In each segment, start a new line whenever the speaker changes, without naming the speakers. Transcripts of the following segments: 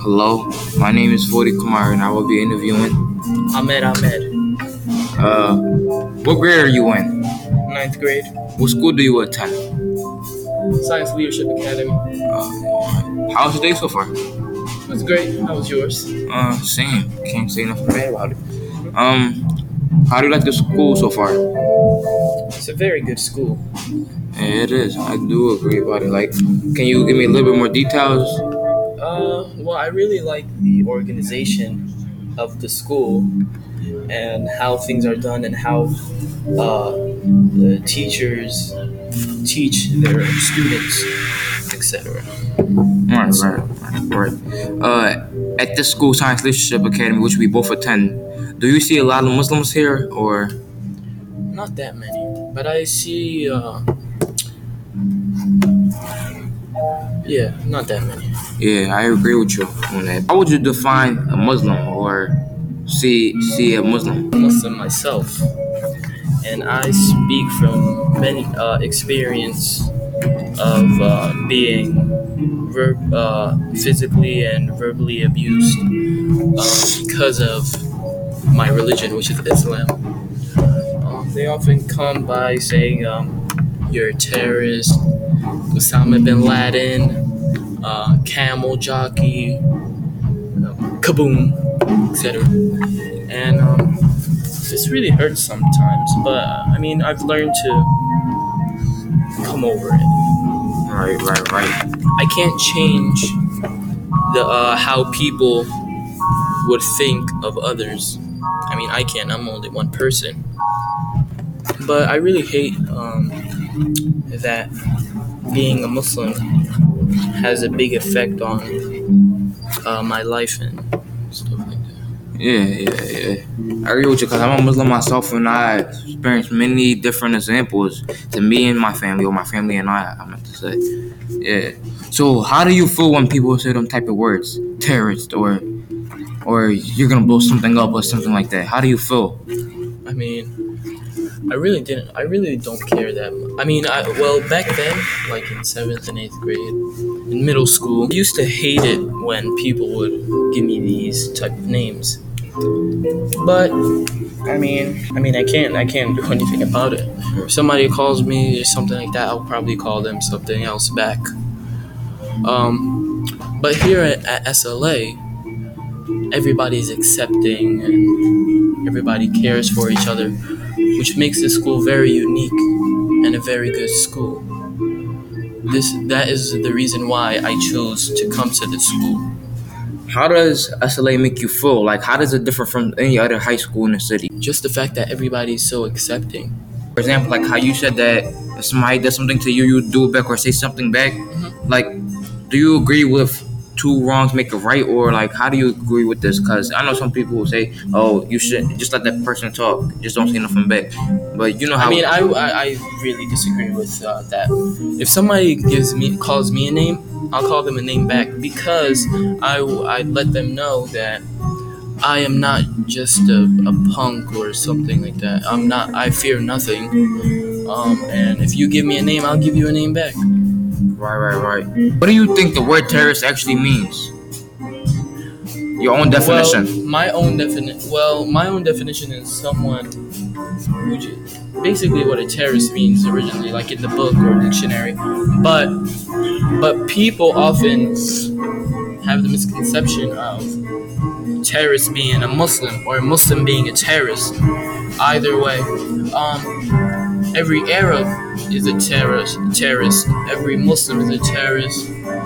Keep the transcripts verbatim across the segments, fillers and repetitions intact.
Hello, my name is Forty Kumar and I will be interviewing.
Ahmed Ahmed,
Uh, what grade are you in?
ninth grade,
What school do you attend?
Science Leadership Academy.
Uh, how's your day so far?
It was great. How was yours?
Uh, same. Can't say nothing bad about it. Um, how do you like the school so far?
It's a very good school.
Yeah, it is. I do agree about it. Like, can you give me a little bit more details?
Uh, well, I really like the organization of the school and how things are done and how uh, the teachers teach their students, et cetera.
Right, right, right, right. Uh, at this school, Science Leadership Academy, which we both attend, do you see a lot of Muslims here, or?
Not that many, but I see. Uh, yeah, not that many.
Yeah, I agree with you on that. How would you define a Muslim or see see a Muslim?
Muslim myself, and I speak from many uh, experience of uh, being ver- uh, physically and verbally abused um, because of my religion, which is Islam. Um, they often come by saying, um, "You're a terrorist," Osama bin Laden, uh, camel jockey, um, kaboom, et cetera. And um, this really hurts sometimes, but I mean, I've learned to come over it.
Right, right, right.
I can't change the uh, how people would think of others. I mean, I can. I'm only one person, but I really hate um, that being a Muslim has a big effect on uh, my life and stuff like that.
Yeah, yeah, yeah. I agree with you because I'm a Muslim myself and I experienced many different examples to me and my family, or my family and I, I meant to say. Yeah. So how do you feel when people say them type of words, terrorist, or or you're gonna blow something up or something like that? How do you feel?
I mean, I really didn't. I really don't care that much. I mean, I well back then, like in seventh and eighth grade, in middle school, I used to hate it when people would give me these type of names. But I mean, I mean, I can't. I can't do anything about it. If somebody calls me or something like that, I'll probably call them something else back. Um, but here at, at S L A, everybody's accepting and everybody cares for each other, which makes the school very unique and a very good school. This that is the reason why I chose to come to the school.
How does S L A make you feel? Like, how does it differ from any other high school in the city?
Just the fact that everybody's so accepting.
For example, like how you said that if somebody does something to you, you do it back or say something back.
Mm-hmm.
Like, do you agree with two wrongs make a right, or like how do you agree with this? Because I know some people will say, "Oh, you should just let that person talk, just don't say nothing back." But you know how
I mean, I, I, I really disagree with uh, that. If somebody gives me calls me a name, I'll call them a name back because I I let them know that I am not just a, a punk or something like that. I'm not. I fear nothing. Um, and if you give me a name, I'll give you a name back.
Right, right, right. What do you think the word terrorist actually means? Your own definition.
Well, my own definition. Well, my own definition is someone who j- basically what a terrorist means originally, like in the book or dictionary. But but people often have the misconception of terrorist being a Muslim or a Muslim being a terrorist. Either way, um, every Arab is a terrorist. Terrorist. Every Muslim is a terrorist.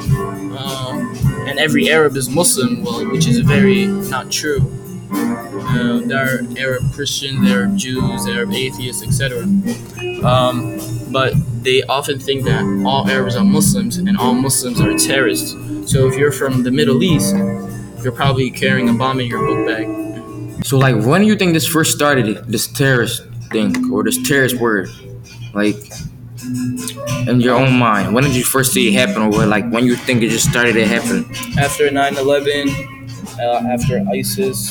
Um, and every Arab is Muslim, well, which is very not true. Uh, there are Arab Christians, there are Jews, there are atheists, et cetera. Um, but they often think that all Arabs are Muslims and all Muslims are terrorists. So if you're from the Middle East, you're probably carrying a bomb in your book bag.
So, like, when do you think this first started? This terrorist thing or this terrorist word, like, in your own mind, when did you first see it happen, or like when you think it just started to happen?
After nine eleven, uh, after ISIS.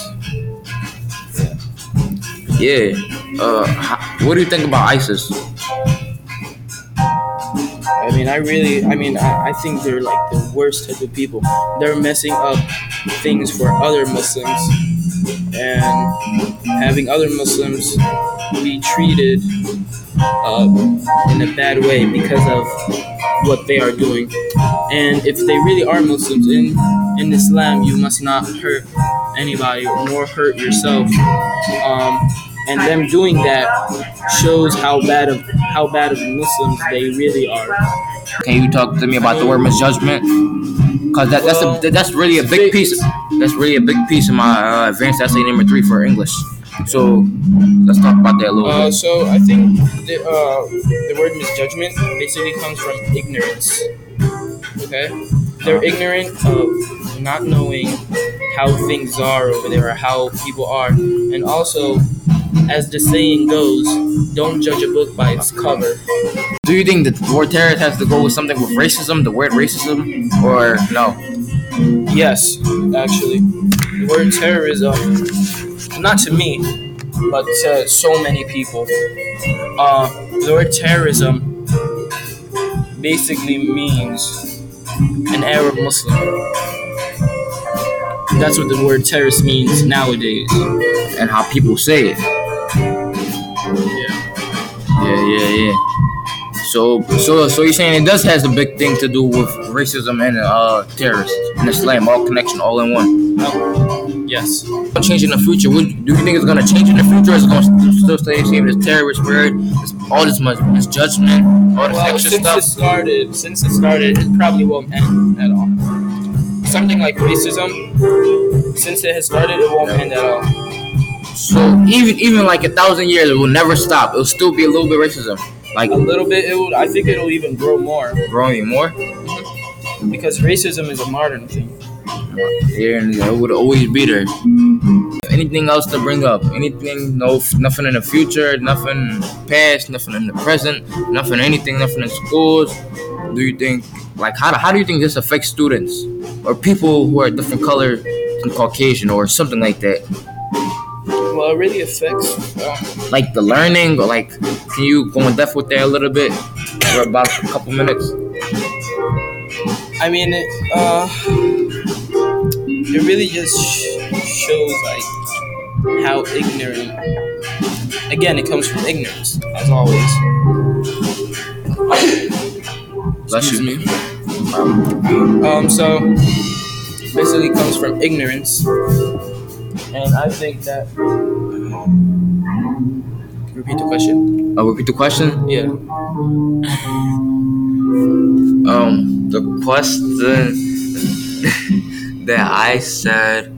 Yeah. Uh, how, what do you think about ISIS?
I mean, I really, I mean, I, I think they're like the worst type of people. They're messing up things for other Muslims and having other Muslims be treated uh, in a bad way because of what they are doing. And if they really are Muslims in in Islam, you must not hurt anybody nor hurt yourself. Um, and them doing that shows how bad of how bad of Muslims they really are.
Can you talk to me about the word misjudgment? Cause that, that's
Well,
a that's really a big piece. That's really a big piece of my uh, advanced essay number three for English. So let's talk about that a little
Uh,
bit.
so I think the, uh, the word misjudgment basically comes from ignorance. Okay, they're ignorant of not knowing how things are over there or how people are, and also, as the saying goes, don't judge a book by its cover.
Do you think that the word terrorist has to go with something with racism, the word racism, or no?
Yes, actually, the word terrorism, not to me, but to so many people. Uh, the word terrorism basically means an Arab Muslim. That's what the word terrorist means nowadays.
And how people say it.
Yeah.
Yeah, yeah, yeah. So, so, so you're saying it does has a big thing to do with racism and uh terrorists and Islam, all connection, all in one.
Oh, yes.
Change in the future. Would, do you think it's gonna change in the future, or is it gonna still stay the same as terrorist word? All this mis- misjudgment, all this
Well,
extra
since
stuff.
it started, since it started, it probably won't end at all. Something like racism, since it has started, it won't end at all.
So even even like a thousand years, it will never stop. It'll still be a little bit racism, like
A little bit, it would. I think it'll even grow more
growing more.
because racism is a modern thing.
Yeah, and it would always be there. Anything else to bring up? Anything? No, nothing in the future. Nothing past. Nothing in the present. Nothing. Anything. Nothing in schools. Do you think? Like how? How do you think this affects students or people who are different color than Caucasian or something like that?
Well, it really affects. Uh,
Like the learning, or like, can you go in depth with that a little bit for about a couple minutes?
I mean, it. Uh, it really just sh- shows like how ignorant. Again, it comes from ignorance, as always.
Bless
Excuse
you.
me. Um, so basically comes from ignorance, and I think that. Repeat the question.
I'll repeat the question.
Yeah.
Um, the question that I said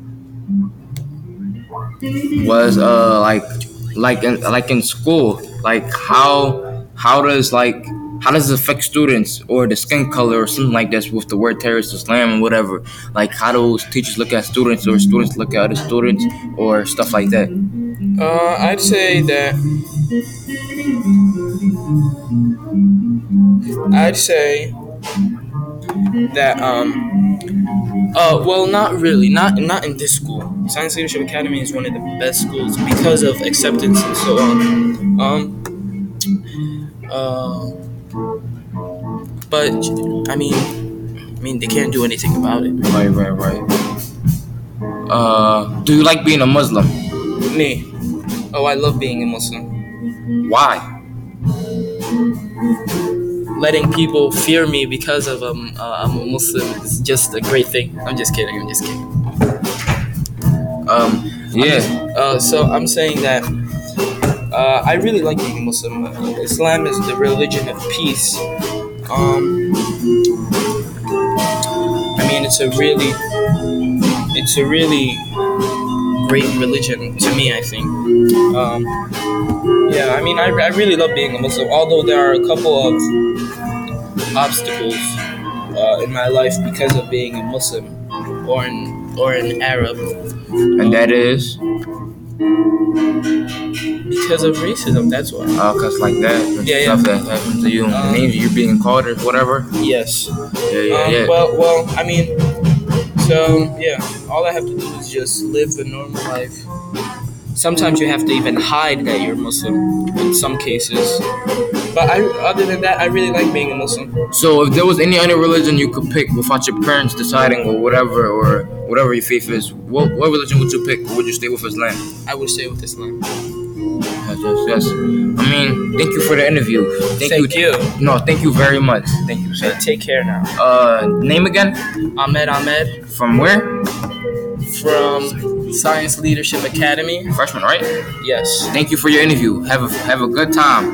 was uh like like in, like in school, like how how does like how does it affect students or the skin color or something like this with the word terrorist, Islam, and whatever? Like how do teachers look at students or students look at other students or stuff like that?
Uh, I'd say that. I'd say that um. Uh, well, not really. Not not in this school. Science Leadership Academy is one of the best schools because of acceptance and so on. Um. Uh. But I mean, I mean they can't do anything about it.
Right, right, right. Uh, do you like being a Muslim?
Me. Oh, I love being a Muslim.
Why?
Letting people fear me because of um, uh, I'm a Muslim is just a great thing. I'm just kidding. I'm just kidding.
Um, yeah.
Uh, so I'm saying that uh, I really like being a Muslim. Uh, Islam is the religion of peace. Um, I mean, it's a really, it's a really great religion to me, I think. Um, yeah, I mean, I, I really love being a Muslim, although there are a couple of obstacles uh, in my life because of being a Muslim or an, or an Arab.
And that is?
Because of racism, that's why.
Oh, cause like that, and
Yeah,
stuff
yeah.
that happened to you,
Um,
the names you being called or whatever.
Yes.
Yeah, yeah,
Um,
yeah.
Well, well, I mean, so yeah, all I have to do is just live a normal life Sometimes you have to even hide that you're Muslim in some cases. But I, other than that, I really like being a Muslim.
So if there was any other religion you could pick without your parents deciding or whatever, or whatever your faith is, what, what religion would you pick? Or would you stay with Islam?
I would stay with Islam.
Yes, yes, yes. I mean, thank you for the interview. Thank,
Thank you.
No, thank you very much. Thank you, sir.
Take care now.
Uh, name again?
Ahmed Ahmed
From where?
from Science Leadership Academy.
Freshman, right?
Yes.
Thank you for your interview. Have a have a good time.